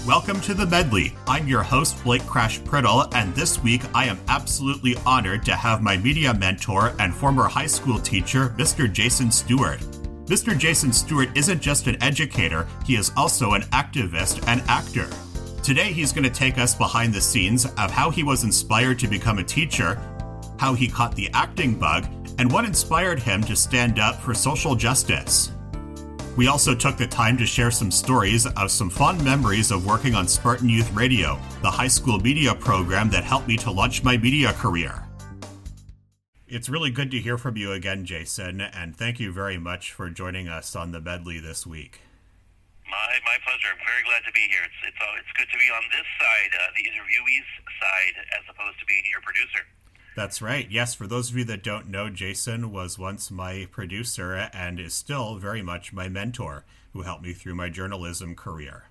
Welcome to The Medley. I'm your host, Blake Crash Priddle, and this week I am absolutely honored to have my media mentor and former high school teacher, Mr. Jason Stewart. Mr. Jason Stewart isn't just an educator, he is also an activist and actor. Today he's going to take us behind the scenes of how he was inspired to become a teacher, how he caught the acting bug, and what inspired him to stand up for social justice. We also took the time to share some stories of some fond memories of working on Spartan Youth Radio, the high school media program that helped me to launch my media career. It's really good to hear from you again, Jason, and thank you very much for joining us on The Medley this week. My pleasure. I'm very glad to be here. It's good to be on this side, the interviewee's side, as opposed to being your producer. That's right. Yes, for those of you that don't know, Jason was once my producer and is still very much my mentor, who helped me through my journalism career.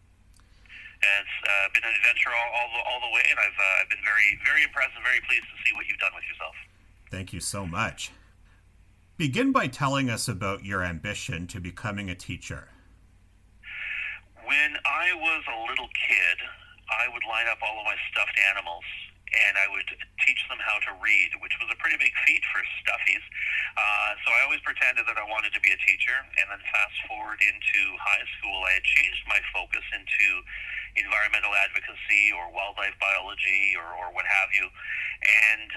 It's been an adventure all the way, and I've been very, very impressed and very pleased to see what you've done with yourself. Thank you so much. Begin by telling us about your ambition to becoming a teacher. When I was a little kid, I would line up all of my stuffed animals, and I would teach them how to read, which was a pretty big feat for stuffies. So I always pretended that I wanted to be a teacher, and then fast forward into high school, I had changed my focus into environmental advocacy or wildlife biology or what have you, and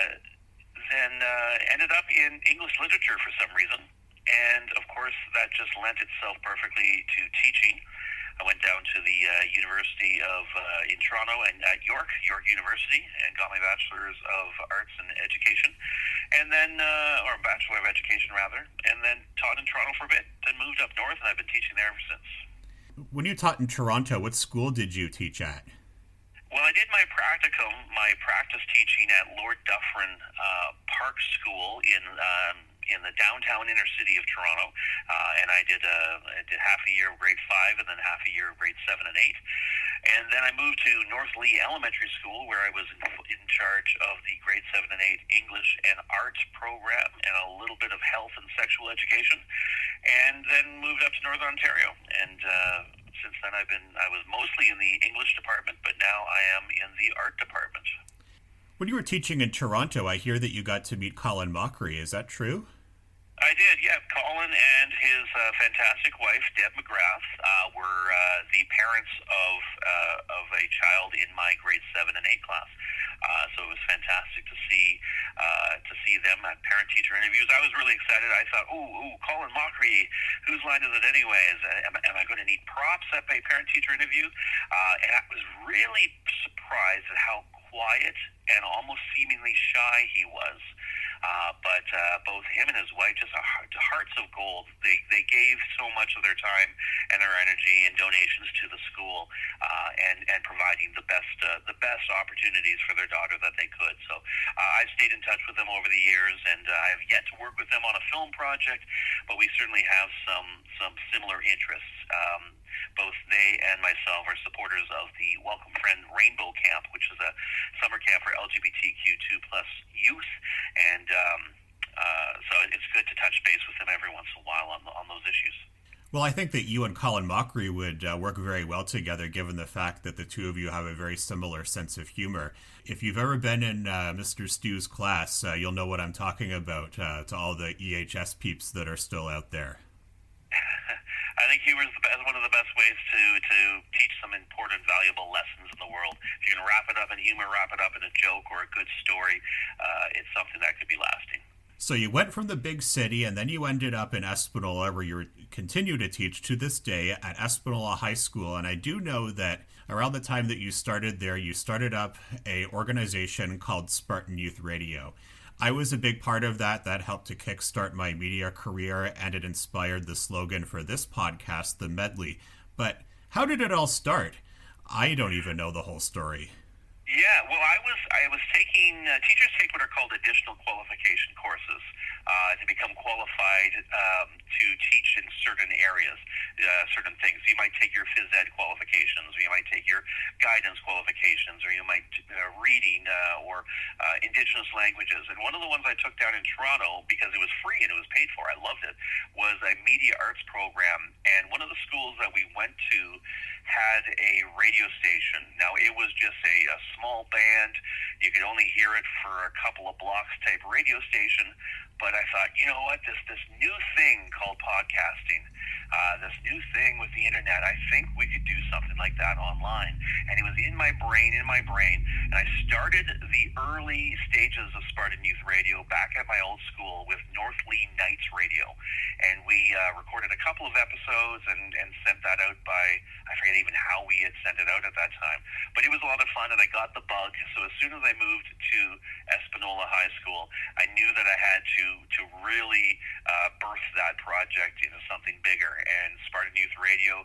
then ended up in English literature for some reason. And, of course, that just lent itself perfectly to teaching. I went down to the University of in Toronto and at York University, and got my Bachelor's of Arts and Education, and then, or Bachelor of Education rather, and then taught in Toronto for a bit, then moved up north, and I've been teaching there ever since. When you taught in Toronto, what school did you teach at? Well, I did my practicum, my practice teaching at Lord Dufferin Park School in the downtown inner city of Toronto, and I did half a year of grade 5 and then half a year of grade 7 and 8. And then I moved to North Lee Elementary School, where I was in charge of the grade 7 and 8 English and Arts program and a little bit of health and sexual education, and then moved up to Northern Ontario. And since then I was mostly in the English department, but now I am in the art department. When you were teaching in Toronto, I hear that you got to meet Colin Mochrie. Is that true? I did, yeah. Colin and his fantastic wife, Deb McGrath, were the parents of a child in my grade 7 and 8 class. So it was fantastic to see them at parent-teacher interviews. I was really excited. I thought, ooh, Colin Mochrie, whose line is it anyways? Am I going to need props at a parent-teacher interview? And I was really surprised at how quiet and almost seemingly shy he was. But both him and his wife, just hearts of gold. They gave so much of their time and their energy and donations to the school, and providing the best opportunities for their daughter that they could. So I've stayed in touch with them over the years, and I have yet to work with them on a film project, but we certainly have some similar interests. Both they and myself are supporters of the Welcome Friend Rainbow Camp, which is a summer camp for LGBTQ2+ youth, and so it's good to touch base with them every once in a while on those issues. Well, I think that you and Colin Mochrie would work very well together, given the fact that the two of you have a very similar sense of humor. If you've ever been in Mr. Stew's class, you'll know what I'm talking about, to all the EHS peeps that are still out there. I think humor is one of the best ways to teach some important, valuable lessons in the world. If you can wrap it up in humor, wrap it up in a joke or a good story, it's something that could be lasting. So you went from the big city, and then you ended up in Espanola, where you continue to teach to this day at Espanola High School. And I do know that around the time that you started there, you started up a organization called Spartan Youth Radio. I was a big part of that. That helped to kickstart my media career, and it inspired the slogan for this podcast, The Medley. But how did it all start? I don't even know the whole story. Yeah, well, I was taking teachers take what are called additional qualification courses to become qualified to teach in certain areas, certain things. You might take your phys ed qualifications, or you might take your guidance qualifications, or you might reading or Indigenous languages. And one of the ones I took down in Toronto, because it was free and it was paid for, I loved it, was a media arts program. And one of the schools that we went to had a radio station. Now, it was just a small band. You could only hear it for a couple of blocks type radio station. But I thought, you know what, this new thing called podcasting, this new thing with the internet, I think we could do something like that online. And it was in my brain. And I started the early stages of Spartan Youth Radio back at my old school with North Lee Nights Radio. And we recorded a couple of episodes and sent that out by, I forget even how we had sent it out at that time. But it was a lot of fun, and I got the bug. So as soon as I moved to Espanola High School, I knew that I had to really birth that project into something bigger. And Spartan Youth Radio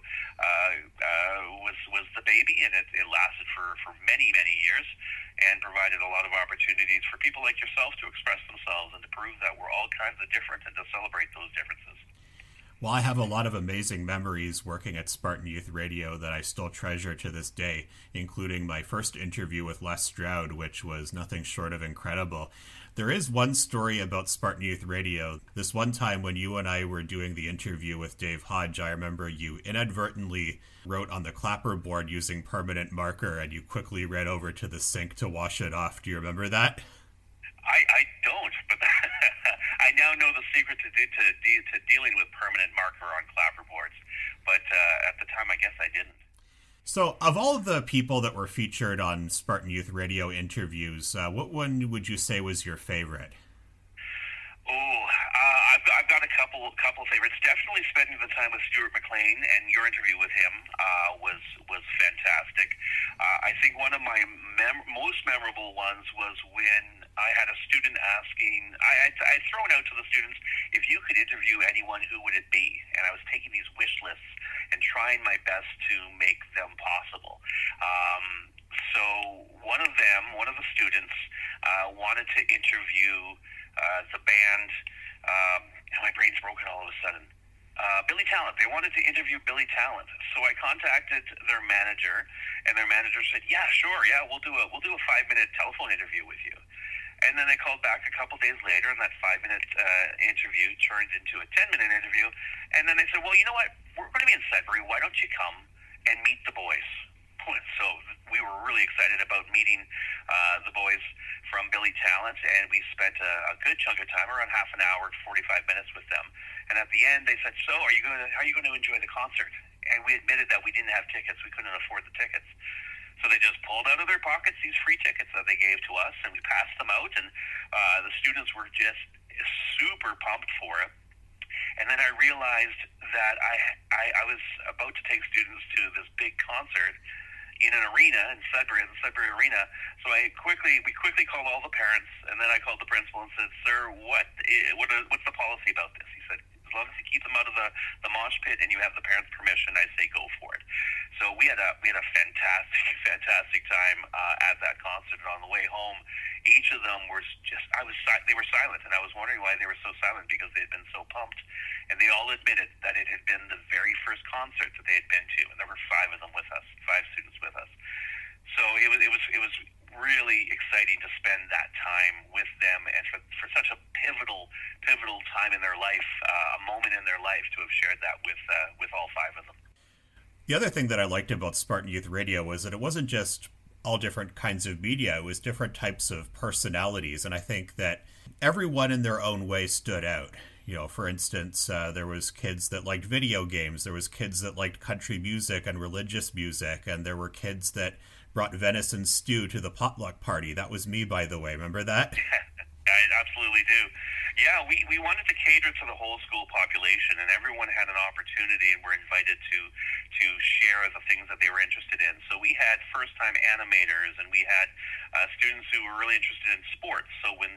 was the baby, and it lasted for many, many years and provided a lot of opportunities for people like yourself to express themselves and to prove that we're all kinds of different and to celebrate those differences. Well, I have a lot of amazing memories working at Spartan Youth Radio that I still treasure to this day, including my first interview with Les Stroud, which was nothing short of incredible. There is one story about Spartan Youth Radio. This one time when you and I were doing the interview with Dave Hodge, I remember you inadvertently wrote on the clapperboard using permanent marker, and you quickly ran over to the sink to wash it off. Do you remember that? I don't, but I now know the secret to dealing with permanent marker on clapperboards. But at the time, I guess I didn't. So, of all of the people that were featured on Spartan Youth Radio interviews, what one would you say was your favorite? I've got a couple favorites. Definitely spending the time with Stuart McLean, and your interview with him was fantastic. I think one of my most memorable ones was when I had a student asking. I'd thrown out to the students, if you could interview anyone, who would it be? And I was taking these wish lists and trying my best to make them possible. So one of the students wanted to interview the band. My brain's broken all of a sudden. Billy Talent. They wanted to interview Billy Talent. So I contacted their manager, and their manager said, "Yeah, sure. Yeah, we'll do a 5-minute telephone interview with you." And then they called back a couple days later, and that 5-minute interview turned into a 10-minute interview. And then they said, "Well, you know what? We're going to be in Sudbury. Why don't you come and meet the boys?" So we were really excited about meeting the boys from Billy Talent, and we spent a good chunk of time, around half an hour, 45 minutes with them. And at the end, they said, "So, how are you going to enjoy the concert?" And we admitted that we didn't have tickets; we couldn't afford the tickets. So they just pulled out of their pockets these free tickets that they gave to us, and we passed them out. And the students were just super pumped for it. And then I realized that I was about to take students to this big concert in an arena in Sudbury, the Sudbury Arena. So we quickly called all the parents, and then I called the principal and said, "Sir, what's the policy about this?" He said, "As long as you keep them out of the mosh pit and you have the parents' permission, I say go for it." So we had a fantastic time at that concert. And on the way home, each of them they were silent, and I was wondering why they were so silent, because they had been so pumped. And they all admitted that it had been the very first concert that they had been to, and there were 5 of them with us, 5 students with us. So it was really exciting to spend that time with them, and for such a pivotal time in their life, a moment in their life, to have shared that with all 5 of them. The other thing that I liked about Spartan Youth Radio was that it wasn't just all different kinds of media, it was different types of personalities, and I think that everyone in their own way stood out. You know, for instance, there was kids that liked video games, there was kids that liked country music and religious music, and there were kids that brought venison stew to the potluck party. That was me, by the way. Remember that? I absolutely do. Yeah, we wanted to cater to the whole school population, and everyone had an opportunity and were invited to share the things that they were interested in. So we had first-time animators, and we had students who were really interested in sports. So when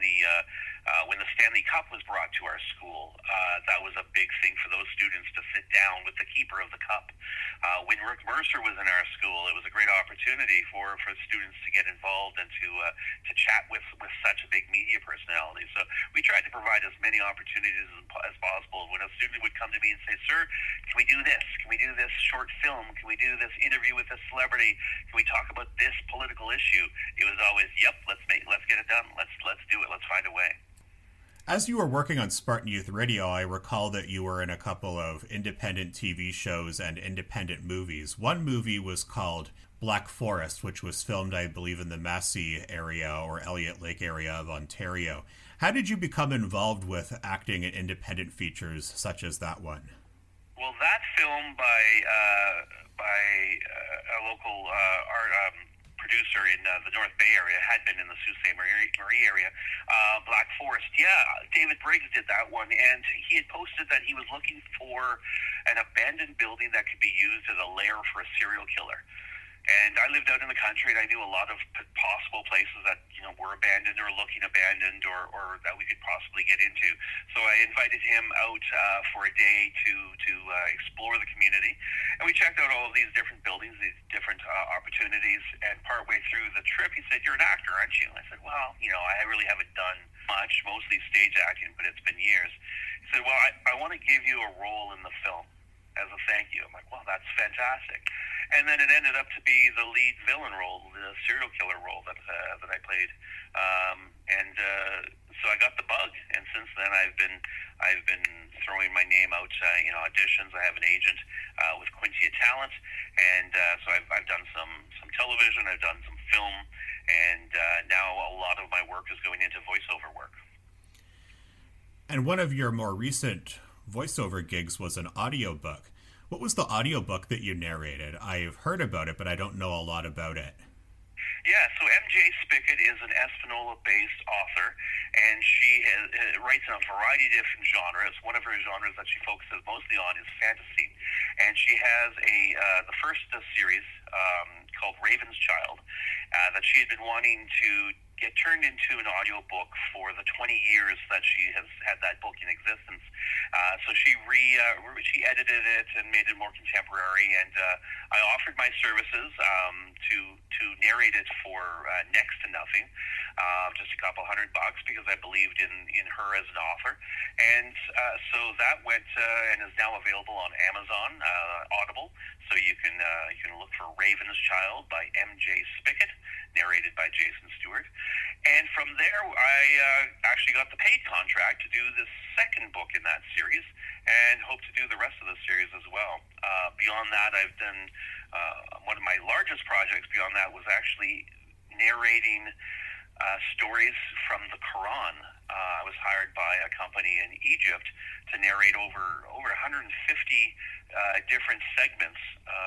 the Stanley Cup was brought to our school, that was a big thing for those students to sit down with the keeper of the cup. When Rick Mercer was in our school, it was a great opportunity for students to get involved and to chat with such a big media personality. So we tried to provide as many opportunities as possible. When a student would come to me and say, "Sir, can we do this? Can we do this short film? Can we do this interview with this celebrity? Can we talk about this political issue?" It was always, "Yep, let's get it done. Let's do it. Let's find a way." As you were working on Spartan Youth Radio, I recall that you were in a couple of independent TV shows and independent movies. One movie was called Black Forest, which was filmed, I believe, in the Massey area or Elliott Lake area of Ontario. How did you become involved with acting in independent features such as that one? Well, that film by a local art producer in the North Bay area had been in the Sault Ste. Marie area. Black Forest, David Briggs did that one, and he had posted that he was looking for an abandoned building that could be used as a lair for a serial killer. And I lived out in the country, and I knew a lot of possible places that were abandoned or looking abandoned, or that we could possibly get into. So I invited him out for a day to explore the community, and we checked out all of these different buildings, these different opportunities. And partway through the trip, he said, "You're an actor, aren't you?" I said, "Well, I really haven't done much, mostly stage acting, but it's been years." He said, "Well, I want to give you a role in the film as a thank you." I'm like, "Well, that's fantastic." And then it ended up to be the lead villain role, the serial killer role that I played, so I got the bug. And since then, I've been throwing my name out in auditions. I have an agent with Quintia Talent, and so I've done some television, I've done some film, and now a lot of my work is going into voiceover work. And one of your more recent voiceover gigs was an audiobook. What was the audiobook that you narrated? I've heard about it, but I don't know a lot about it. Yeah, so MJ Spickett is an Espanola-based author, and she writes in a variety of different genres. One of her genres that she focuses mostly on is fantasy, and she has the first series called Raven's Child that she had been wanting to get turned into an audiobook for the 20 years that she has had that book in existence. So she edited it and made it more contemporary, and I offered my services to narrate it for next to nothing, just a couple $100, because I believed in her as an author. And so that went and is now available on Amazon, Audible. So you can look for Raven's Child by MJ Spickett, narrated by Jason Stewart. And from there, I actually got the paid contract to do the second book in that series, and hope to do the rest of the series as well. Beyond that, I've done one of my largest projects beyond that was actually narrating stories from the Quran. I was hired by a company in Egypt to narrate over 150 different segments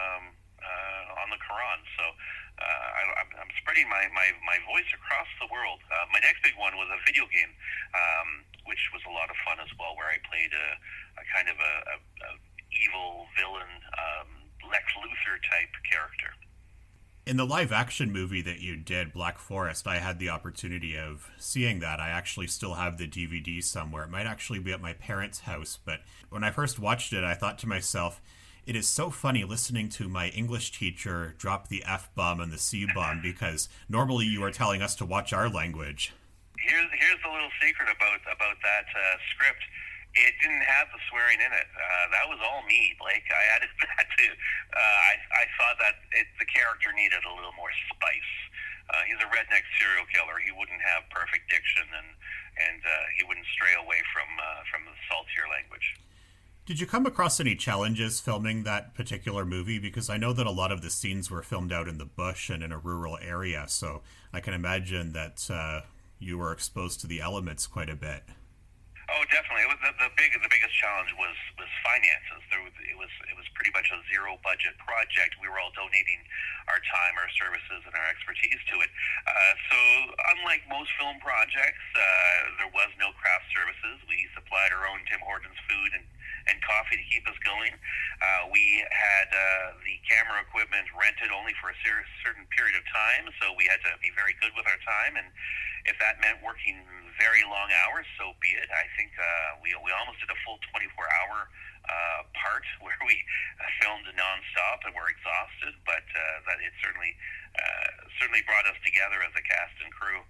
on the Quran. So I'm spreading my voice across the world. My next big one was a video game, which was a lot of fun as well, where I played a kind of a evil villain, Lex Luthor type character. In the live-action movie that you did, Black Forest, I had the opportunity of seeing that. I actually still have the DVD somewhere. It might actually be at my parents' house, but when I first watched it, I thought to myself, it is so funny listening to my English teacher drop the F-bomb and the C-bomb, because normally you are telling us to watch our language. Here's the little secret about that script. It didn't have the swearing in it. That was all me, Blake. I added that to. I thought that the character needed a little more spice. He's a redneck serial killer. He wouldn't have perfect diction, and he wouldn't stray away from the saltier language. Did you come across any challenges filming that particular movie? Because I know that a lot of the scenes were filmed out in the bush and in a rural area, so I can imagine that you were exposed to the elements quite a bit. Oh, definitely. It was the biggest challenge was finances. It was pretty much a zero budget project. We were all donating our time, our services, and our expertise to it. So unlike most film projects, there was no craft services. We supplied our own Tim Hortons food and coffee to keep us going. We had the camera equipment rented only for a certain period of time, so we had to be very good with our time, and if that meant working very long hours, so be it. I think we almost did a full 24-hour part where we filmed nonstop and were exhausted, but that it certainly brought us together as a cast and crew.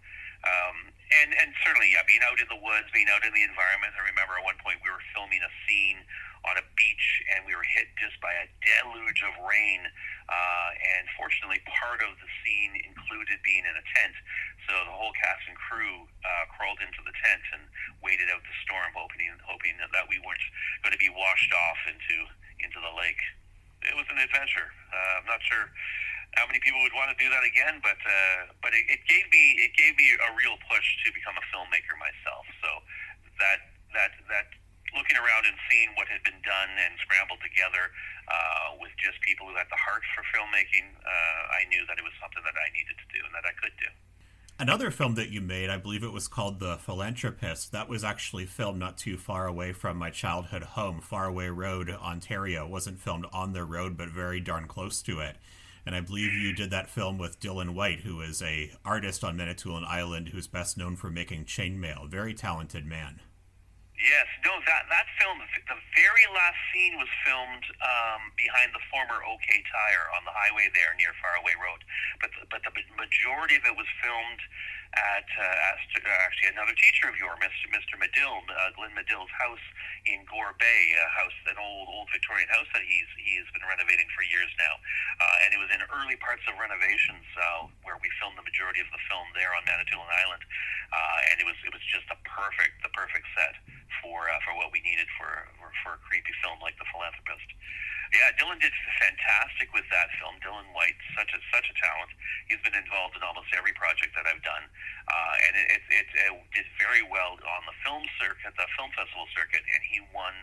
And certainly, being out in the woods, being out in the environment. I remember at one point we were filming a scene on a beach, and we were hit just by a deluge of rain and fortunately, part of the scene included being in a tent, so the whole cast and crew crawled into the tent and waited out the storm, hoping that we weren't going to be washed off into the lake. It was an adventure. I'm not sure how many people would want to do that again, but it gave me a real push to become a filmmaker myself. So that looking around and seeing what had been done and scrambled together with just people who had the heart for filmmaking, I knew that it was something that I needed to do and that I could do. Another film that you made, I believe it was called The Philanthropist, that was actually filmed not too far away from my childhood home, Faraway Road, Ontario. It wasn't filmed on the road, but very darn close to it. And I believe you did that film with Dylan White, who is a artist on Manitoulin Island who's best known for making chainmail. Very talented man. Yes, no, that film, the very last scene was filmed behind the former OK Tire on the highway there near Faraway Road. But the majority of it was filmed at actually another teacher of yours, Mr. Medill, Glenn Medill's house in Gore Bay, an old Victorian house that he's been renovating for years now. And it was in early parts of renovations where we filmed the majority of the film there on Manitoulin Island. And it was just the perfect set for what we needed for a creepy film like The Philanthropist. Yeah, Dylan did fantastic with that film. Dylan White, such a talent. He's been involved in almost every project that I've done, and it did very well on the film circuit, the film festival circuit, and he won.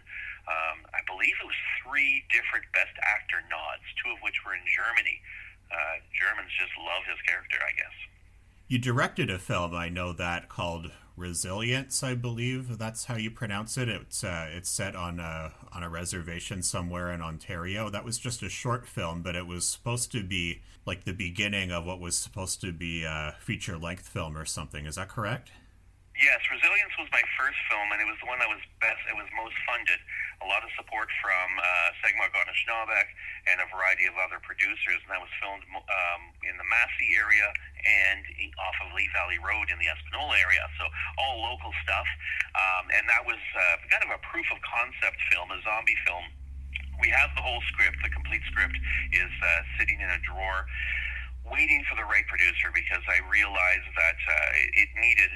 I believe it was 3 different Best Actor nods, 2 of which were in Germany. Germans just love his character, I guess. You directed a film, I know that, called Resilience, I believe that's how you pronounce it. It's set on a reservation somewhere in Ontario. That was just a short film, but it was supposed to be like the beginning of what was supposed to be a feature-length film or something. Is that correct? Yes, Resilience was my first film, and it was the one that was best. It was most funded. A lot of support from Segmar Gona-Schnabek and a variety of other producers, and that was filmed in the Massey area and off of Lee Valley Road in the Espanola area, so all local stuff. And that was kind of a proof of concept film, a zombie film. We have the whole script. The complete script is sitting in a drawer, waiting for the right producer, because I realized that it needed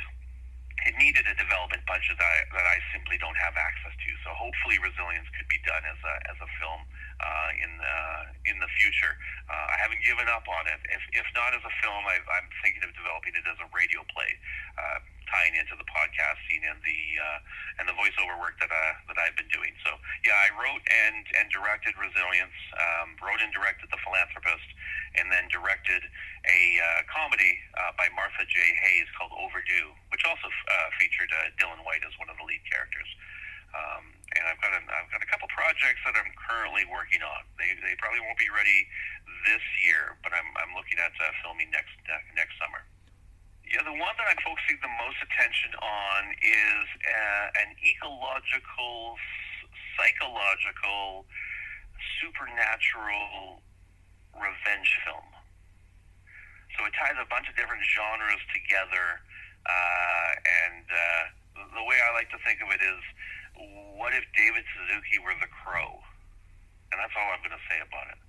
a development budget that I simply don't have access to. So hopefully Resilience could be done as a film in the future. I haven't given up on it. If not as a film, I'm thinking of developing it as a radio play, tying into the podcasting and the voiceover work that I've been doing. So yeah, I wrote and directed Resilience, wrote and directed The Philanthropist, and then directed a comedy by Martha J. Hayes called Overdue, which also featured Dylan White as one of the lead characters. And I've got a couple projects that I'm currently working on. They probably won't be ready this year, but I'm looking at filming next summer. Yeah, the one that I'm focusing the most attention on is an ecological, psychological, supernatural revenge film. So it ties a bunch of different genres together, and the way I like to think of it is, what if David Suzuki were the Crow? And that's all I'm going to say about it.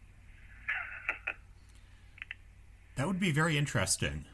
That would be very interesting.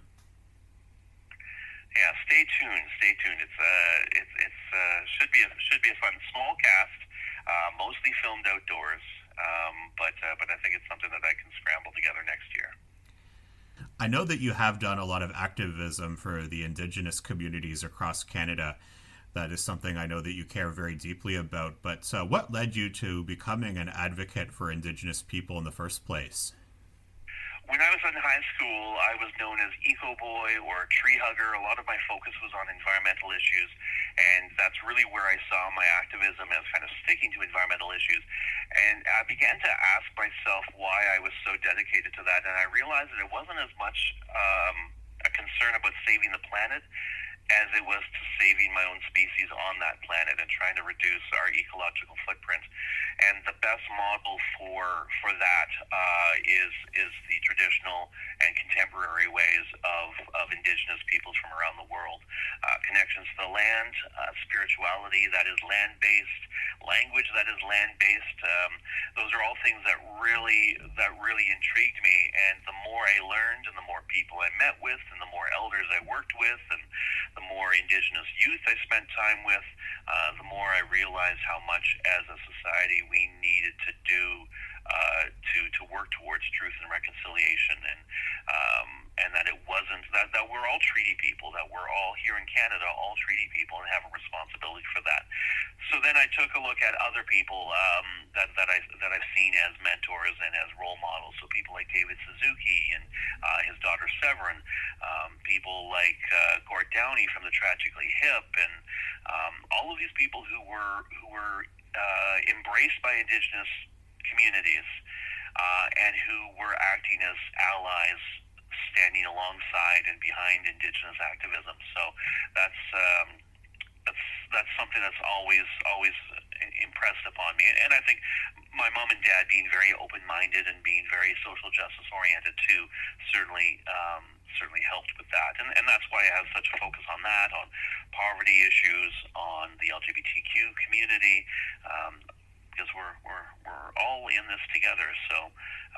Yeah, stay tuned. It's should be a fun small cast, mostly filmed outdoors. But I think it's something that I can scramble together next year. I know that you have done a lot of activism for the Indigenous communities across Canada. That is something I know that you care very deeply about. But what led you to becoming an advocate for Indigenous people in the first place? When I was in high school, I was known as Eco Boy or Tree Hugger. A lot of my focus was on environmental issues, and that's really where I saw my activism as kind of sticking to environmental issues. And I began to ask myself why I was so dedicated to that, and I realized that it wasn't as much a concern about saving the planet as it was to saving my own species on that planet and trying to reduce our ecological footprint. And the best model for that is the traditional and contemporary ways of Indigenous peoples from around the world. Connections to the land, spirituality that is land-based, language that is land-based. Those are all things that really intrigue time with, the more I realized how much as a society we needed to do to work towards truth and reconciliation, and that it wasn't that we're all treaty people, that we're all here in Canada, all treaty people, and have a responsibility for that. So then I took a look at other people that I've seen as mentors and as role models. So people like David Suzuki and his daughter Severin, people like Gord Downey from the Tragically Hip, and all of these people who were embraced by Indigenous communities and who were acting as allies, standing alongside and behind Indigenous activism. So that's something that's always impressed upon me. And I think my mom and dad being very open-minded and being very social justice oriented too certainly helped with that. And that's why I have such a focus on that, on poverty issues, on the LGBTQ community, because we're all in this together. So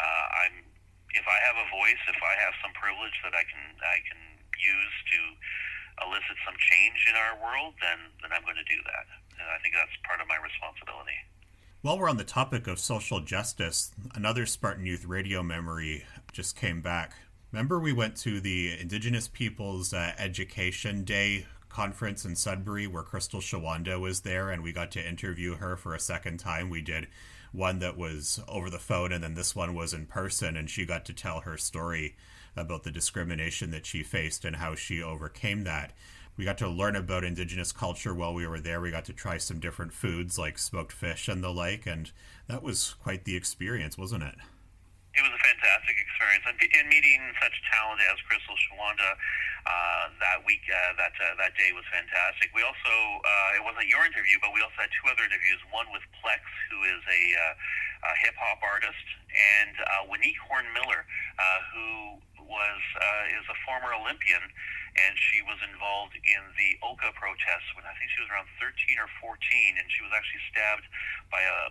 if I have a voice, if I have some privilege that I can use to elicit some change in our world, then I'm going to do that. And I think that's part of my responsibility. While we're on the topic of social justice, another Spartan Youth radio memory just came back. Remember we went to the Indigenous Peoples Education Day conference in Sudbury where Crystal Shawanda was there, and we got to interview her for a second time. We did one that was over the phone, and then this one was in person, and she got to tell her story about the discrimination that she faced and how she overcame that. We got to learn about Indigenous culture while we were there. We got to try some different foods like smoked fish and the like, and that was quite the experience, wasn't it? It was a fantastic experience, and meeting such talent as Crystal Shawanda that week, that day was fantastic. We also, it wasn't your interview, but we also had two other interviews. One with Plex, who is a hip hop artist, and Wanique Horn-Miller, who is a former Olympian, and she was involved in the Oka protests when I think she was around 13 or 14, and she was actually stabbed by a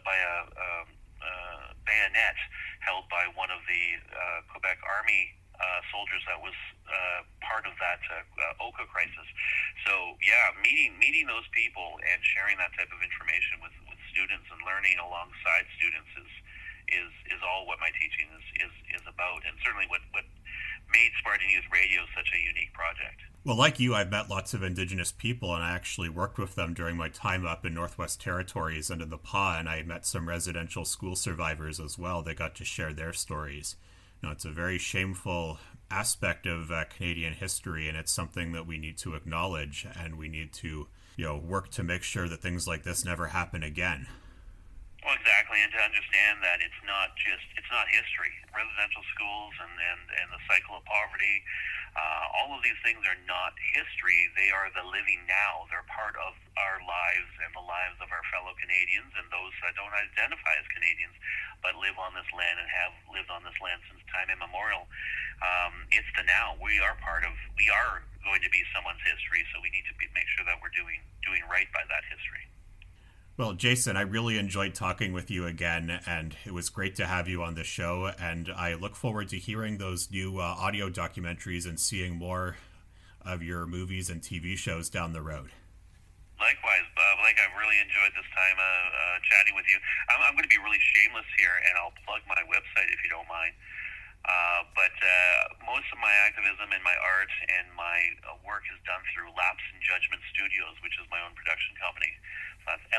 bayonet held by one of the Quebec Army soldiers that was part of that Oka crisis. So yeah, meeting those people and sharing that type of information with students and learning alongside students is all what my teaching is about, and certainly what made Spartan Youth Radio such a unique project. Well, like you, I've met lots of Indigenous people, and I actually worked with them during my time up in Northwest Territories and in the PA, and I met some residential school survivors as well. They got to share their stories. It's a very shameful aspect of Canadian history, and it's something that we need to acknowledge, and we need to work to make sure that things like this never happen again. Well, exactly, and to understand that it's not history. Residential schools and the cycle of poverty, all of these things are not history. They are the living now. They're part of our lives and the lives of our fellow Canadians and those that don't identify as Canadians but live on this land and have lived on this land since time immemorial. It's the now. We are going to be someone's history, so we need to make sure that we're doing right by that history. Well, Jason, I really enjoyed talking with you again, and it was great to have you on the show, and I look forward to hearing those new audio documentaries and seeing more of your movies and TV shows down the road. Likewise, Bob. I've really enjoyed this time chatting with you. I'm going to be really shameless here, and I'll plug my website if you don't mind. But most of my activism and my art and my work is done through Lapse in Judgment Studios, which is my own production company. So that's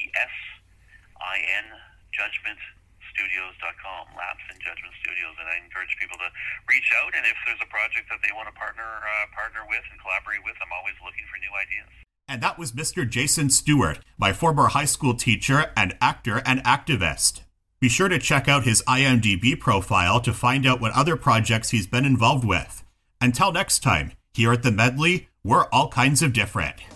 LAPSIN JudgmentStudios.com, Lapse in Judgment Studios, and I encourage people to reach out. And if there's a project that they want to partner with and collaborate with, I'm always looking for new ideas. And that was Mr. Jason Stewart, my former high school teacher and actor and activist. Be sure to check out his IMDb profile to find out what other projects he's been involved with. Until next time, here at The Medley, we're all kinds of different.